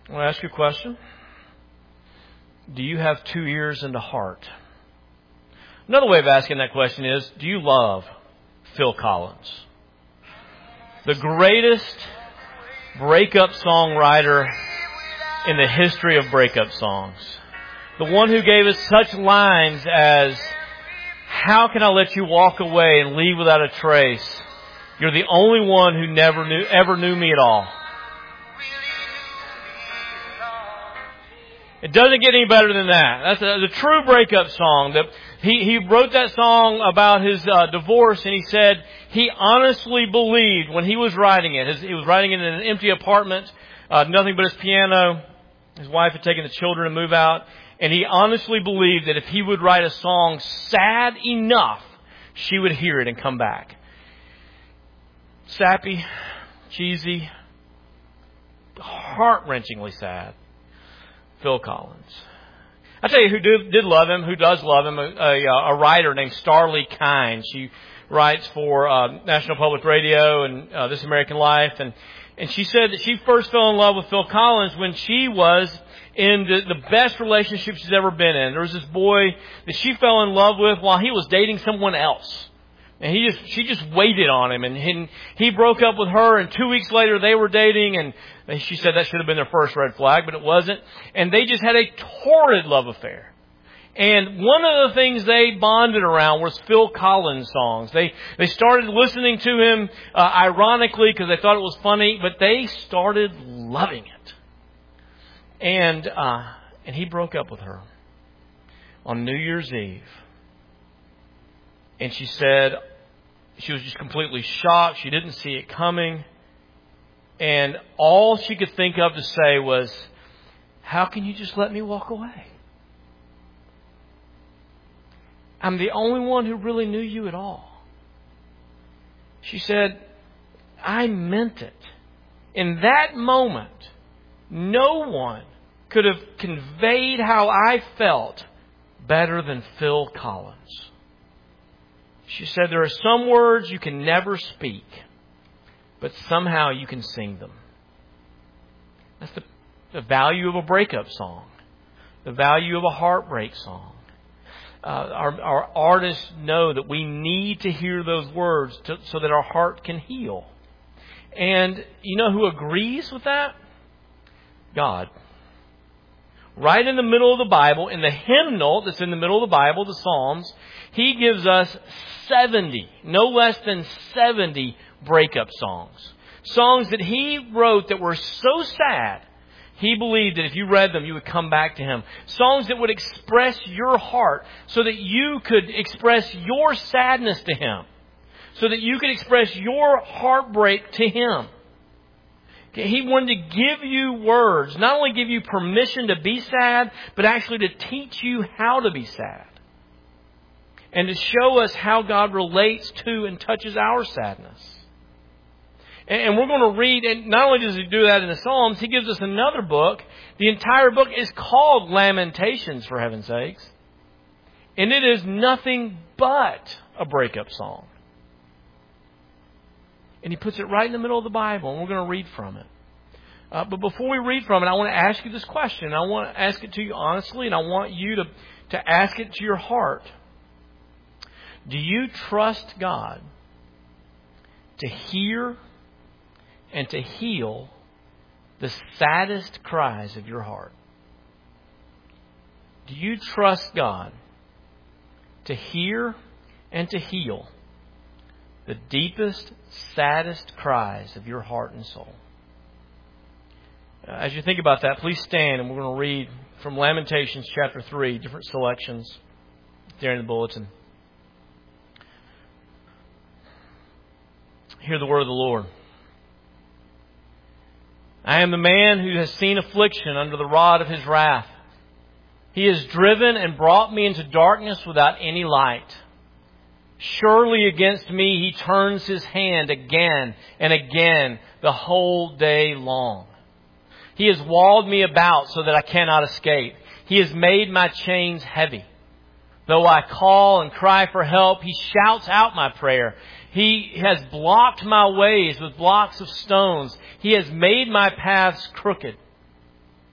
I want to ask you a question. Do you have two ears and a heart? Another way of asking that question is, do you love Phil Collins? The greatest breakup songwriter in the history of breakup songs. The one who gave us such lines as, how can I let you walk away and leave without a trace? You're the only one who ever knew me at all. It doesn't get any better than that. That's the true breakup song. He wrote that song about his divorce, and he said he honestly believed when he was writing it. He was writing it in an empty apartment, nothing but his piano. His wife had taken the children to move out. And he honestly believed that if he would write a song sad enough, she would hear it and come back. Sappy, cheesy, heart-wrenchingly sad. Phil Collins. I'll tell you who did love him, who does love him, a writer named Starlee Kine. She writes for National Public Radio and This American Life. And she said that she first fell in love with Phil Collins when she was in the best relationship she's ever been in. There was this boy that she fell in love with while he was dating someone else. And she just waited on him, and he broke up with her, and 2 weeks later they were dating, and she said that should have been their first red flag, but it wasn't. And they just had a torrid love affair. And one of the things they bonded around was Phil Collins songs. They started listening to him ironically because they thought it was funny, but they started loving it. And he broke up with her on New Year's Eve. And she said she was just completely shocked. She didn't see it coming. And all she could think of to say was, how can you just let me walk away? I'm the only one who really knew you at all. She said, I meant it. In that moment, no one could have conveyed how I felt better than Phil Collins. She said, there are some words you can never speak, but somehow you can sing them. That's the value of a breakup song, the value of a heartbreak song. Our artists know that we need to hear those words so that our heart can heal. And you know who agrees with that? God. Right in the middle of the Bible, in the hymnal that's in the middle of the Bible, the Psalms, He gives us 70, no less than 70 breakup songs. Songs that He wrote that were so sad, He believed that if you read them, you would come back to Him. Songs that would express your heart so that you could express your sadness to Him. So that you could express your heartbreak to Him. He wanted to give you words, not only give you permission to be sad, but actually to teach you how to be sad. And to show us how God relates to and touches our sadness. And we're going to read, and not only does He do that in the Psalms, He gives us another book. The entire book is called Lamentations, for heaven's sakes. And it is nothing but a breakup song. And He puts it right in the middle of the Bible, and we're going to read from it. But before we read from it, I want to ask you this question. I want to ask it to you honestly, and I want you to ask it to your heart. Do you trust God to hear and to heal the saddest cries of your heart? Do you trust God to hear and to heal the deepest, saddest cries of your heart and soul? As you think about that, please stand, and we're going to read from Lamentations chapter 3, different selections there in the bulletin. Hear the word of the Lord. I am the man who has seen affliction under the rod of His wrath. He has driven and brought me into darkness without any light. Surely against me He turns His hand again and again the whole day long. He has walled me about so that I cannot escape. He has made my chains heavy. Though I call and cry for help, He shouts out my prayer. He has blocked my ways with blocks of stones. He has made my paths crooked.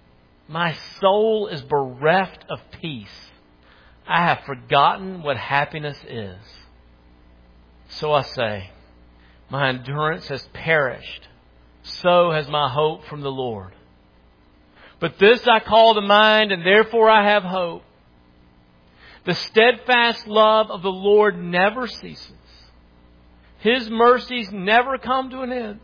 My soul is bereft of peace. I have forgotten what happiness is. So I say, my endurance has perished. So has my hope from the Lord. But this I call to mind, and therefore I have hope. The steadfast love of the Lord never ceases. His mercies never come to an end.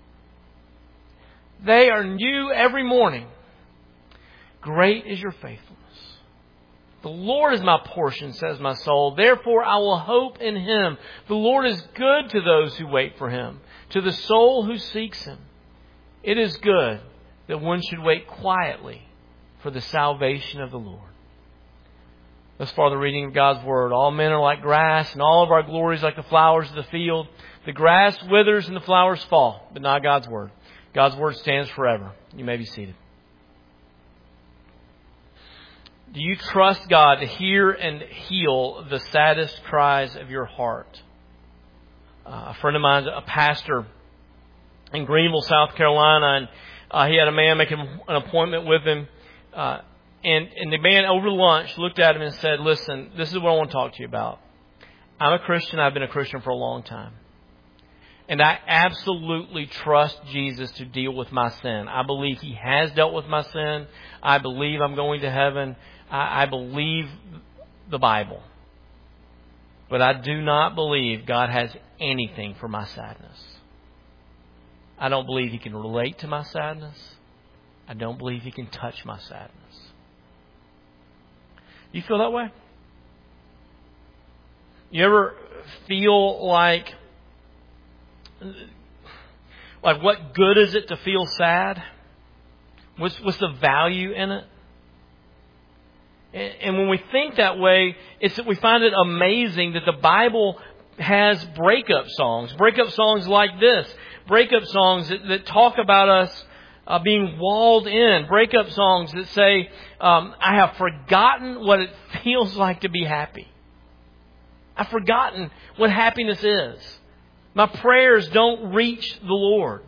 They are new every morning. Great is your faithfulness. The Lord is my portion, says my soul. Therefore I will hope in Him. The Lord is good to those who wait for Him, to the soul who seeks Him. It is good that one should wait quietly for the salvation of the Lord. Thus far the reading of God's Word. All men are like grass, and all of our glories like the flowers of the field. The grass withers and the flowers fall, but not God's Word. God's Word stands forever. You may be seated. Do you trust God to hear and heal the saddest cries of your heart? A friend of mine, a pastor in Greenville, South Carolina, and he had a man make an appointment with him. And the man over lunch looked at him and said, listen, this is what I want to talk to you about. I'm a Christian. I've been a Christian for a long time. And I absolutely trust Jesus to deal with my sin. I believe He has dealt with my sin. I believe I'm going to heaven. I believe the Bible. But I do not believe God has anything for my sadness. I don't believe He can relate to my sadness. I don't believe He can touch my sadness. You feel that way? You ever feel like what good is it to feel sad? What's the value in it? And when we think that way, it's that we find it amazing that the Bible has breakup songs like this, breakup songs that talk about us being walled in, breakup songs that say, I have forgotten what it feels like to be happy. I've forgotten what happiness is. My prayers don't reach the Lord.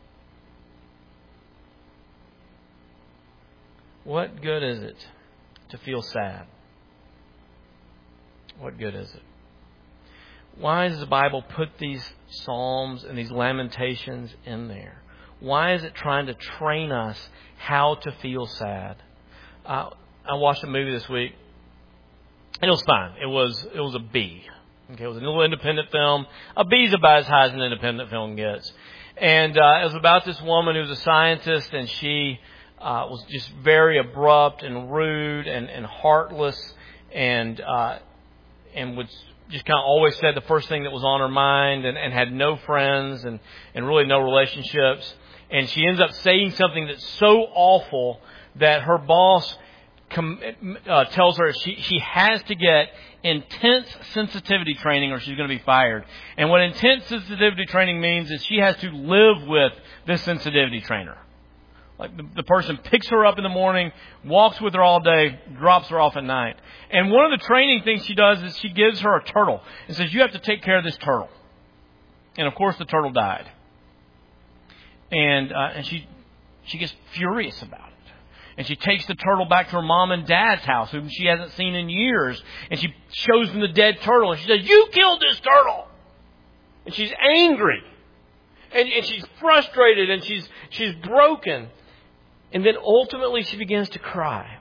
What good is it to feel sad? What good is it? Why does the Bible put these psalms and these lamentations in there? Why is it trying to train us how to feel sad? I watched a movie this week. It was fine. It was a B. Okay, it was a little independent film. A B is about as high as an independent film gets. And it was about this woman who was a scientist, and she was just very abrupt and rude and heartless, and would just kind of always said the first thing that was on her mind, and had no friends and really no relationships. And she ends up saying something that's so awful that her boss tells her she has to get intense sensitivity training or she's going to be fired. And what intense sensitivity training means is she has to live with this sensitivity trainer. Like the person picks her up in the morning, walks with her all day, drops her off at night. And one of the training things she does is she gives her a turtle and says, you have to take care of this turtle. And of course the turtle died. And she gets furious about it. And she takes the turtle back to her mom and dad's house, whom she hasn't seen in years. And she shows them the dead turtle. And she says, you killed this turtle. And she's angry. And she's frustrated. And she's broken. And then ultimately she begins to cry.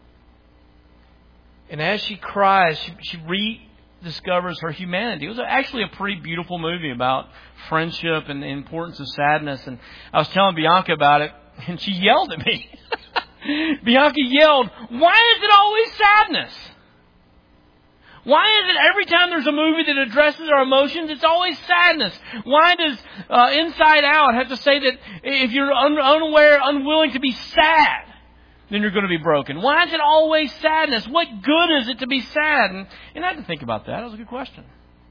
And as she cries, she rediscovers her humanity. It was actually a pretty beautiful movie about friendship and the importance of sadness. And I was telling Bianca about it, and she yelled at me. Bianca yelled, why is it always sadness? Why is it every time there's a movie that addresses our emotions, it's always sadness? Why does Inside Out have to say that if you're unaware, unwilling to be sad, then you're going to be broken? Why is it always sadness? What good is it to be sad? And I had to think about that. That was a good question.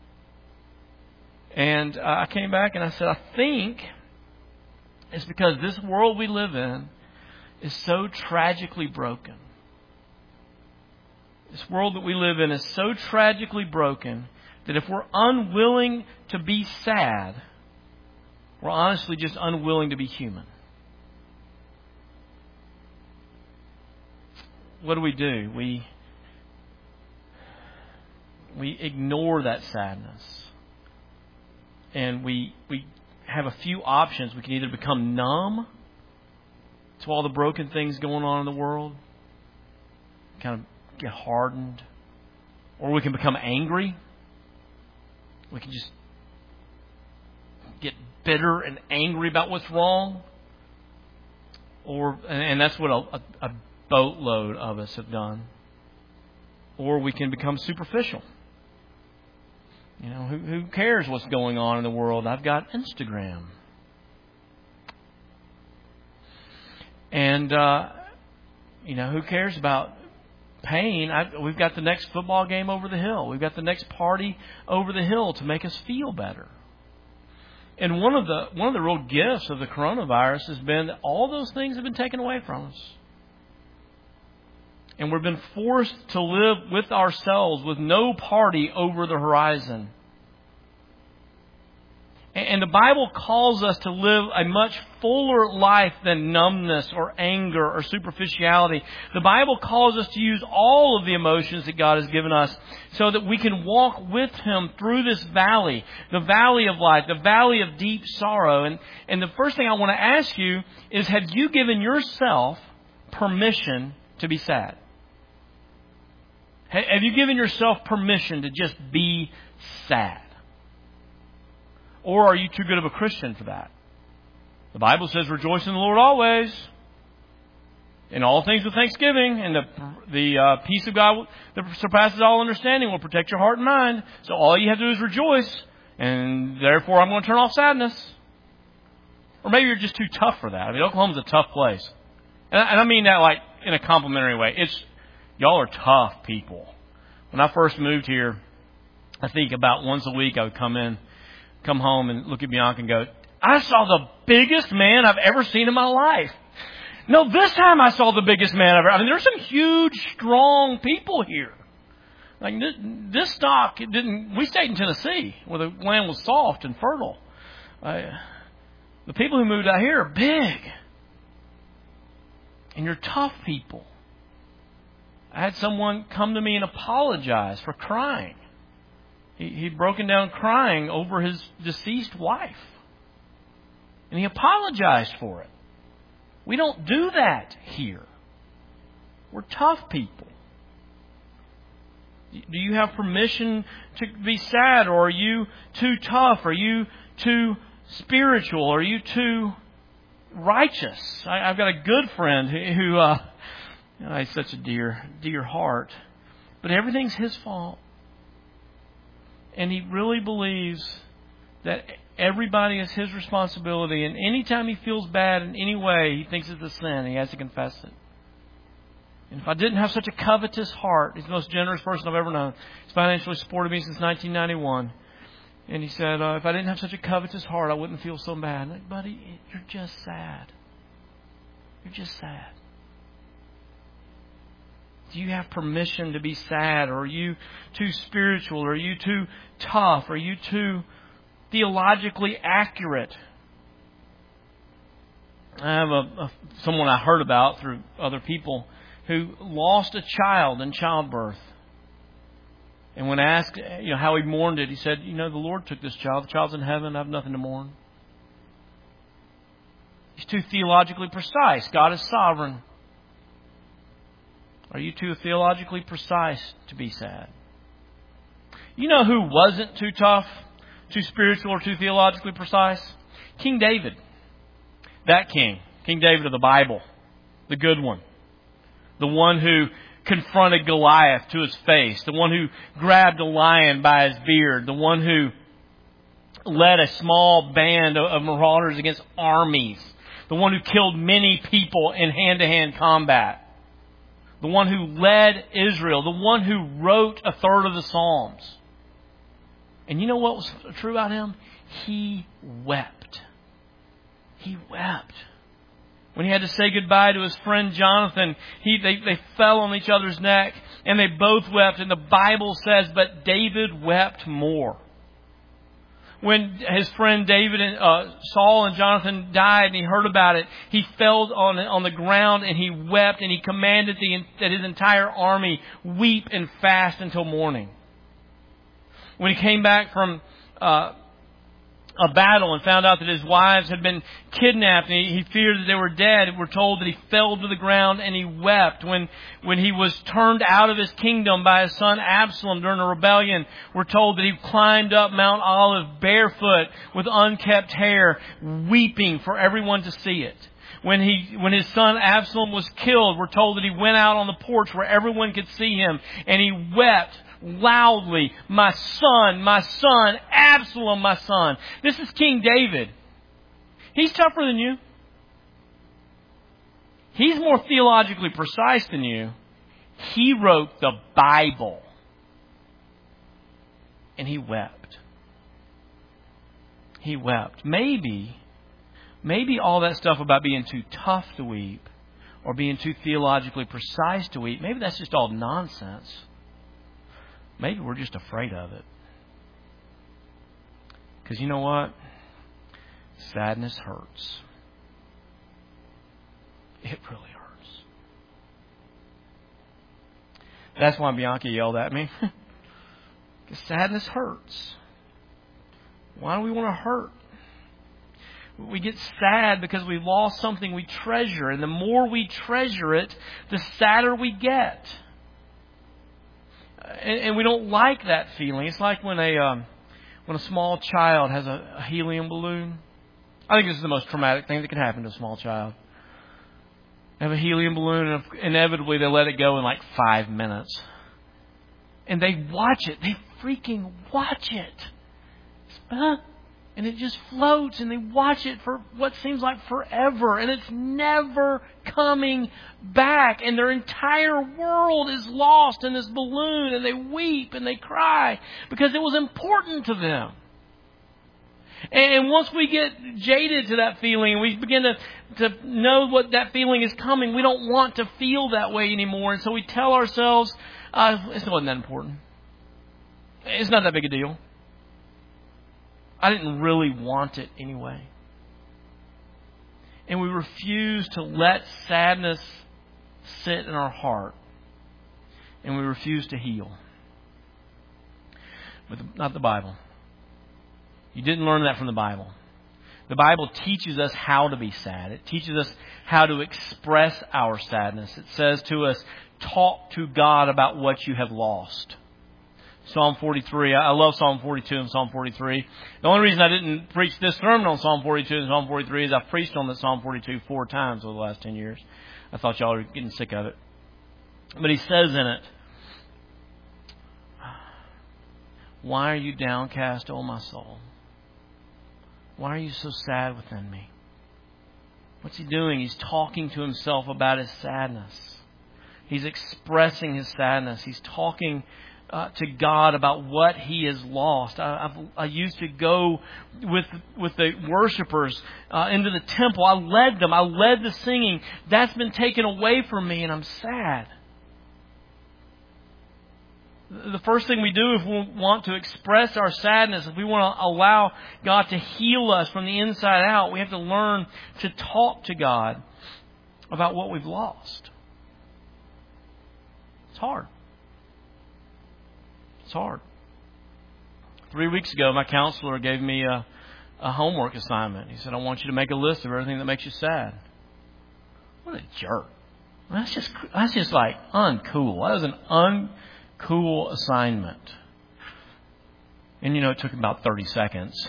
And I came back and I said, I think it's because this world we live in is so tragically broken. This world that we live in is so tragically broken that if we're unwilling to be sad, we're honestly just unwilling to be human. what do? We ignore that sadness. And we have a few options. We can either become numb to all the broken things going on in the world, kind of get hardened, or we can become angry. We can just get bitter and angry about what's wrong. And that's what a boatload of us have done. Or we can become superficial. You know, who cares what's going on in the world? I've got Instagram. And, who cares about pain? We've got the next football game over the hill. We've got the next party over the hill to make us feel better. And one of the real gifts of the coronavirus has been that all those things have been taken away from us. And we've been forced to live with ourselves with no party over the horizon. And the Bible calls us to live a much fuller life than numbness or anger or superficiality. The Bible calls us to use all of the emotions that God has given us so that we can walk with Him through this valley, the valley of life, the valley of deep sorrow. And the first thing I want to ask you is, have you given yourself permission to be sad? Have you given yourself permission to just be sad? Or are you too good of a Christian for that? The Bible says, rejoice in the Lord always. In all things with thanksgiving. And the peace of God that surpasses all understanding will protect your heart and mind. So all you have to do is rejoice. And therefore I'm going to turn off sadness. Or maybe you're just too tough for that. I mean, Oklahoma's a tough place. And I mean that like in a complimentary way. Y'all are tough people. When I first moved here, I think about once a week I would come home and look at Bianca and go, I saw the biggest man I've ever seen in my life. No, this time I saw the biggest man ever. I mean, there's some huge, strong people here. Like this stock, we stayed in Tennessee where the land was soft and fertile. The people who moved out here are big. And you're tough people. I had someone come to me and apologize for crying. He'd broken down crying over his deceased wife. And he apologized for it. We don't do that here. We're tough people. Do you have permission to be sad? Or are you too tough? Are you too spiritual? Are you too righteous? I've got a good friend who he's such a dear heart. But everything's his fault. And he really believes that everybody is his responsibility. And anytime he feels bad in any way, he thinks it's a sin. He has to confess it. And if I didn't have such a covetous heart, he's the most generous person I've ever known. He's financially supported me since 1991. And he said, if I didn't have such a covetous heart, I wouldn't feel so bad. I'm like, buddy, you're just sad. You're just sad. Do you have permission to be sad? Or are you too spiritual? Or are you too tough? Are you too theologically accurate? I have someone I heard about through other people who lost a child in childbirth. And when asked how he mourned it, he said, the Lord took this child. The child's in heaven. I have nothing to mourn. He's too theologically precise. God is sovereign. Are you too theologically precise to be sad? You know who wasn't too tough, too spiritual, or too theologically precise? King David. That king. King David of the Bible. The good one. The one who confronted Goliath to his face. The one who grabbed a lion by his beard. The one who led a small band of marauders against armies. The one who killed many people in hand-to-hand combat. The one who led Israel. The one who wrote a third of the Psalms. And you know what was true about him? He wept. He wept. When he had to say goodbye to his friend Jonathan, they fell on each other's neck and they both wept. And the Bible says, but David wept more. when his friend David and Saul and Jonathan died and he heard about it, he fell on the ground and he wept and he commanded that his entire army weep and fast until morning. When he came back from a battle and found out that his wives had been kidnapped and he feared that they were dead, we're told that he fell to the ground and he wept. When he was turned out of his kingdom by his son Absalom during a rebellion, we're told that he climbed up Mount Olive barefoot with unkept hair, weeping for everyone to see it. When his son Absalom was killed, we're told that he went out on the porch where everyone could see him and he wept loudly, my son, Absalom, my son. This is King David. He's tougher than you. He's more theologically precise than you. He wrote the Bible. And he wept. He wept. Maybe all that stuff about being too tough to weep or being too theologically precise to weep, maybe that's just all nonsense. Maybe we're just afraid of it. Because you know what? Sadness hurts. It really hurts. That's why Bianca yelled at me. Because sadness hurts. Why do we want to hurt? We get sad because we lost something we treasure. And the more we treasure it, the sadder we get. And we don't like that feeling. It's like when a small child has a helium balloon. I think this is the most traumatic thing that can happen to a small child. They have a helium balloon, and inevitably they let it go in like 5 minutes. And they watch it. They freaking watch it. And it just floats, and they watch it for what seems like forever, and it's never coming back, and their entire world is lost in this balloon, and they weep and they cry because it was important to them. And once we get jaded to that feeling, and we begin to know what that feeling is coming, we don't want to feel that way anymore, and so we tell ourselves, it wasn't that important. It's not that big a deal. I didn't really want it anyway. And we refuse to let sadness sit in our heart. And we refuse to heal. But not the Bible. You didn't learn that from the Bible. The Bible teaches us how to be sad. It teaches us how to express our sadness. It says to us, talk to God about what you have lost. Psalm 43. I love Psalm 42 and Psalm 43. The only reason I didn't preach this sermon on Psalm 42 and Psalm 43 is I've preached on the Psalm 42 4 times over the last 10 years. I thought y'all were getting sick of it. But he says in it, why are you downcast, O my soul? Why are you so sad within me? What's he doing? He's talking to himself about his sadness. He's expressing his sadness. He's talking to God about what he has lost. I used to go with the worshipers into the temple. I led them. I led the singing. That's been taken away from me, and I'm sad. The first thing we do if we want to express our sadness, if we want to allow God to heal us from the inside out, we have to learn to talk to God about what we've lost. It's hard. It's hard. 3 weeks ago, my counselor gave me a homework assignment. He said, I want you to make a list of everything that makes you sad. What a jerk. That's just like uncool. That was an uncool assignment. And it took about 30 seconds.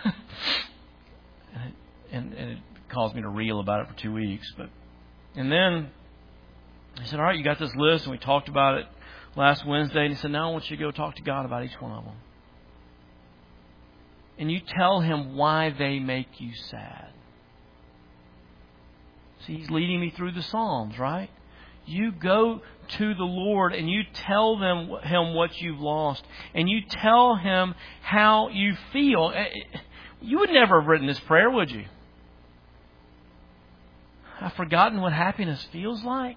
and it caused me to reel about it for 2 weeks. And then he said, all right, you got this list, and we talked about it last Wednesday, and he said, now I want you to go talk to God about each one of them. And you tell him why they make you sad. See, he's leading me through the Psalms, right? You go to the Lord and you tell him what you've lost. And you tell him how you feel. You would never have written this prayer, would you? I've forgotten what happiness feels like.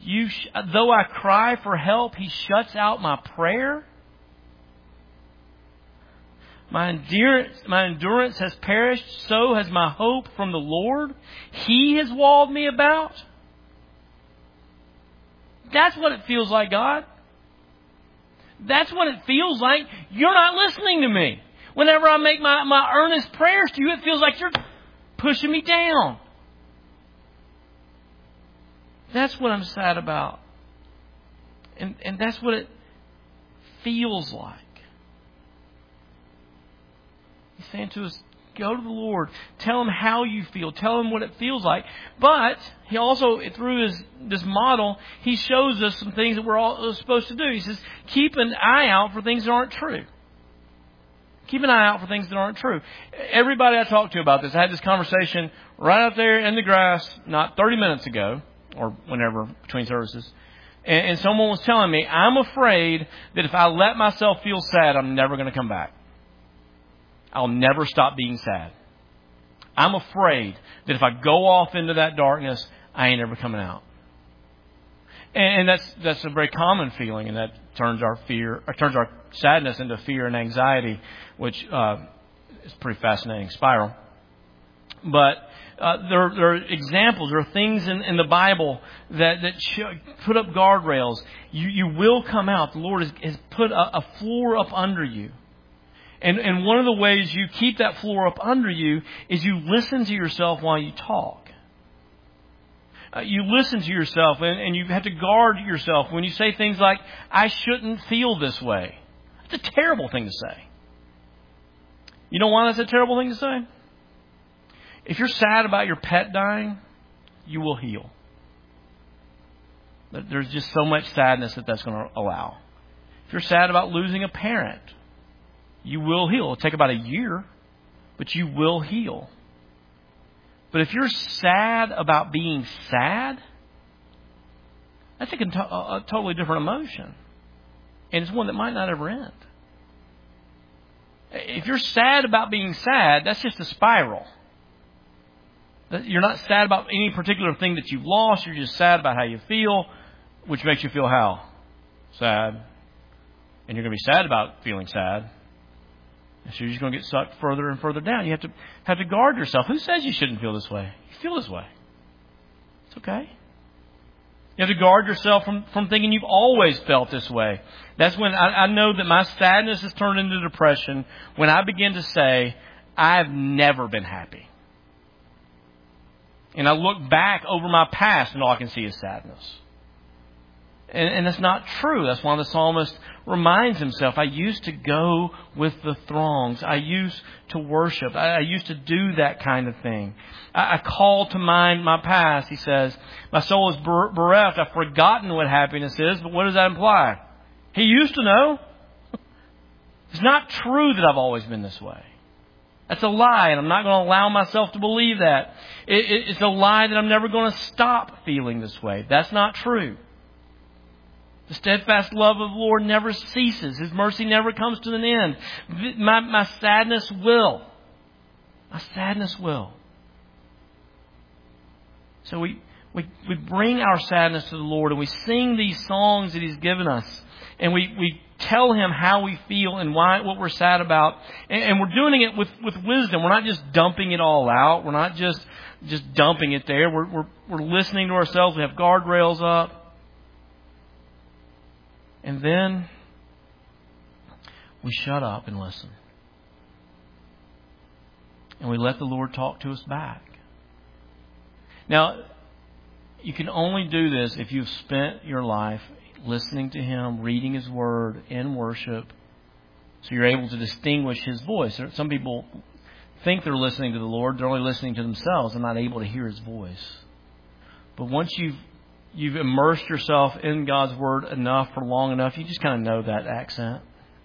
Though I cry for help, he shuts out my prayer. My endurance has perished, so has my hope from the Lord. He has walled me about. That's what it feels like, God. That's what it feels like. You're not listening to me. Whenever I make my earnest prayers to you, it feels like you're pushing me down. That's what I'm sad about. And that's what it feels like. He's saying to us, go to the Lord. Tell Him how you feel. Tell Him what it feels like. But He also, through this model, He shows us some things that we're all supposed to do. He says, keep an eye out for things that aren't true. Keep an eye out for things that aren't true. Everybody I talked to about this, I had this conversation right out there in the grass not 30 minutes ago, or whenever, between services. And someone was telling me, I'm afraid that if I let myself feel sad, I'm never going to come back. I'll never stop being sad. I'm afraid that if I go off into that darkness, I ain't ever coming out. And that's a very common feeling, and that turns our sadness into fear and anxiety, which is a pretty fascinating spiral. But there are examples, there are things in the Bible that put up guardrails. You will come out. The Lord has put a floor up under you. And one of the ways you keep that floor up under you is you listen to yourself while you talk. You listen to yourself and you have to guard yourself when you say things like, I shouldn't feel this way. That's a terrible thing to say. You know why that's a terrible thing to say? If you're sad about your pet dying, you will heal. There's just so much sadness that's going to allow. If you're sad about losing a parent, you will heal. It'll take about a year, but you will heal. But if you're sad about being sad, that's a totally different emotion. And it's one that might not ever end. If you're sad about being sad, that's just a spiral. You're not sad about any particular thing that you've lost. You're just sad about how you feel, which makes you feel how? Sad. And you're going to be sad about feeling sad. So you're just going to get sucked further and further down. You have to guard yourself. Who says you shouldn't feel this way? You feel this way. It's okay. You have to guard yourself from thinking you've always felt this way. That's when I know that my sadness has turned into depression when I begin to say, I've never been happy. And I look back over my past and all I can see is sadness. And that's not true. That's why the psalmist reminds himself, I used to go with the throngs. I used to worship. I used to do that kind of thing. I call to mind my past, he says. My soul is bereft. I've forgotten what happiness is. But what does that imply? He used to know. It's not true that I've always been this way. That's a lie, and I'm not going to allow myself to believe that. It's a lie that I'm never going to stop feeling this way. That's not true. The steadfast love of the Lord never ceases. His mercy never comes to an end. My sadness will. My sadness will. So we bring our sadness to the Lord and we sing these songs that He's given us. And we tell Him how we feel and what we're sad about. And we're doing it with wisdom. We're not just dumping it all out. We're not just dumping it there. We're listening to ourselves. We have guardrails up. And then we shut up and listen. And we let the Lord talk to us back. Now, you can only do this if you've spent your life listening to Him, reading His Word in worship, so you're able to distinguish His voice. Some people think they're listening to the Lord. They're only listening to themselves and not able to hear His voice. But once you've immersed yourself in God's Word enough for long enough, you just kind of know that accent.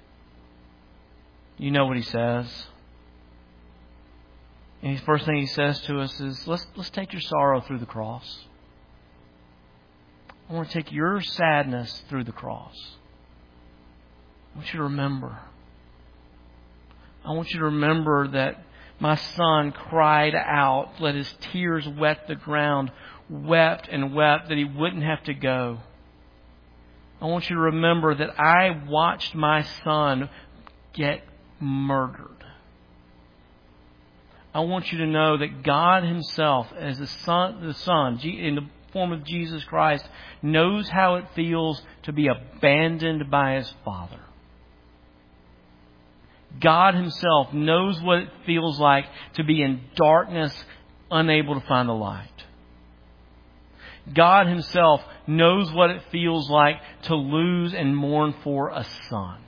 You know what He says. And the first thing He says to us is, let's take your sorrow through the cross. I want to take your sadness through the cross. I want you to remember. I want you to remember that my Son cried out, let His tears wet the ground, wept and wept that He wouldn't have to go. I want you to remember that I watched my Son get murdered I want you to know that God Himself, as the Son, in the form of Jesus Christ, knows how it feels to be abandoned by His Father. God Himself knows what it feels like to be in darkness, unable to find the light. God Himself knows what it feels like to lose and mourn for a son.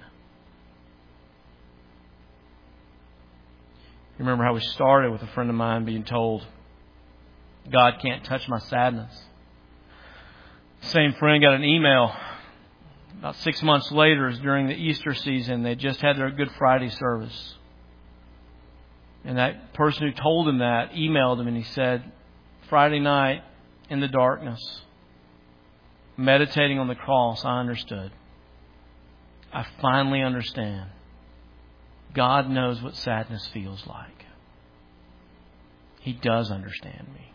You remember how we started with a friend of mine being told, God can't touch my sadness. Same friend got an email about 6 months later, during the Easter season. They just had their Good Friday service. And that person who told him that emailed him and he said, Friday night in the darkness, meditating on the cross, I understood. I finally understand. God knows what sadness feels like. He does understand me.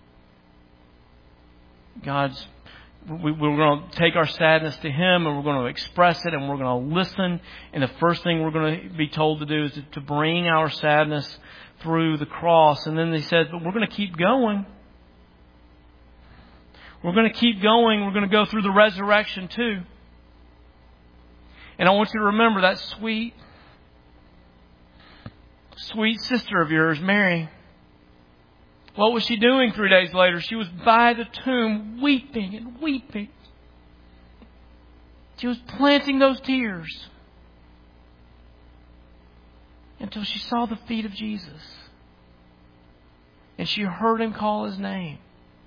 We're going to take our sadness to Him and we're going to express it and we're going to listen. And the first thing we're going to be told to do is to bring our sadness through the cross. And then He says, but we're going to keep going. We're going to keep going. We're going to go through the resurrection too. And I want you to remember that sweet sister of yours, Mary. What was she doing 3 days later? She was by the tomb weeping and weeping. She was planting those tears until she saw the feet of Jesus. And she heard Him call His name.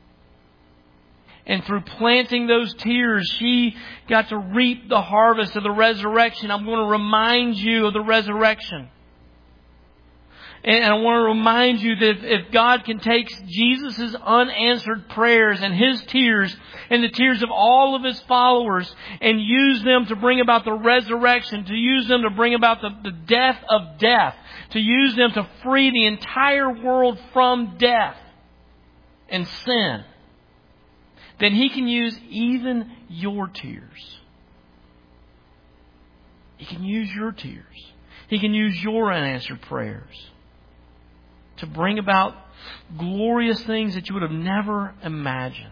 And through planting those tears, she got to reap the harvest of the resurrection. I'm going to remind you of the resurrection. And I want to remind you that if God can take Jesus' unanswered prayers and His tears and the tears of all of His followers and use them to bring about the resurrection, to use them to bring about the death of death, to use them to free the entire world from death and sin, then He can use even your tears. He can use your tears. He can use your unanswered prayers to bring about glorious things that you would have never imagined.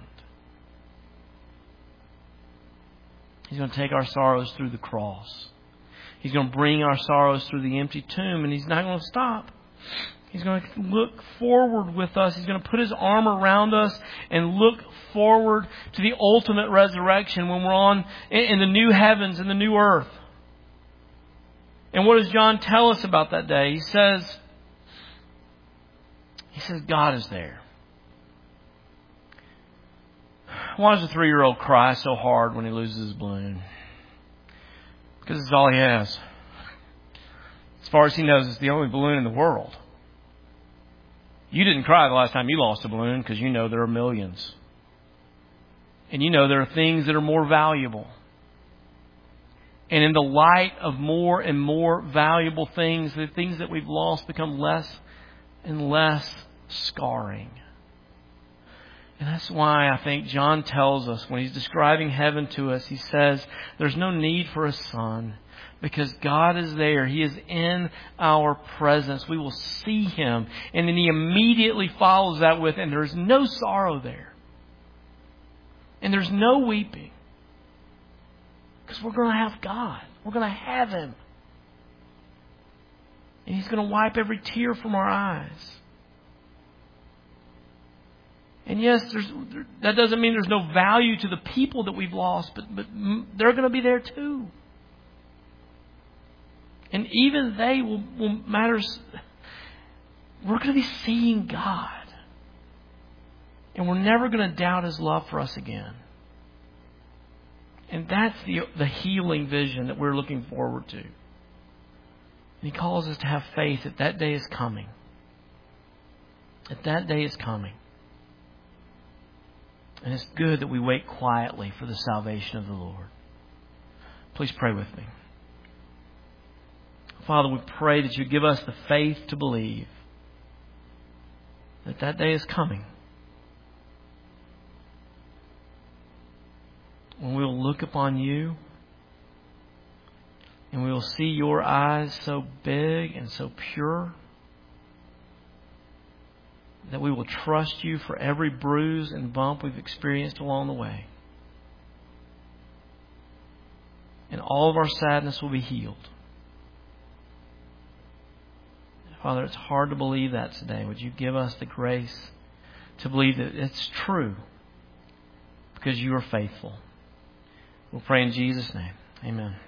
He's going to take our sorrows through the cross. He's going to bring our sorrows through the empty tomb, and He's not going to stop. He's going to look forward with us. He's going to put His arm around us and look forward to the ultimate resurrection when we're on in the new heavens and the new earth. And what does John tell us about that day? He says God is there. Why does a 3-year-old cry so hard when he loses his balloon? Because it's all he has. As far as he knows, it's the only balloon in the world. You didn't cry the last time you lost a balloon because you know there are millions. And you know there are things that are more valuable. And in the light of more and more valuable things, the things that we've lost become less and less scarring. And that's why I think John tells us when he's describing heaven to us, he says there's no need for a son because God is there. He is in our presence. We will see Him. And then he immediately follows that with, and there's no sorrow there. And there's no weeping. Because we're going to have God. We're going to have Him. And He's going to wipe every tear from our eyes. And yes, that doesn't mean there's no value to the people that we've lost, but they're going to be there too. And even they will matter. We're going to be seeing God. And we're never going to doubt His love for us again. And that's the healing vision that we're looking forward to. And He calls us to have faith that that day is coming. That day is coming. And it's good that we wait quietly for the salvation of the Lord. Please pray with me. Father, we pray that you give us the faith to believe that that day is coming. When we will look upon you and we will see your eyes so big and so pure that we will trust You for every bruise and bump we've experienced along the way. And all of our sadness will be healed. Father, it's hard to believe that today. Would You give us the grace to believe that it's true because You are faithful. We'll pray in Jesus' name. Amen.